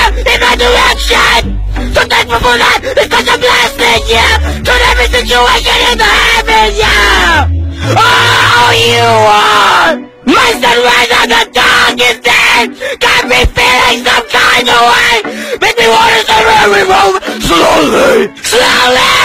in my direction. So thankful for that, it's such a blessing, yeah. Turn every situation into heaven, yeah. Oh, you are my sunrise on the darkest day. Got me feeling some kind of way. Make me want to remove slowly, slowly.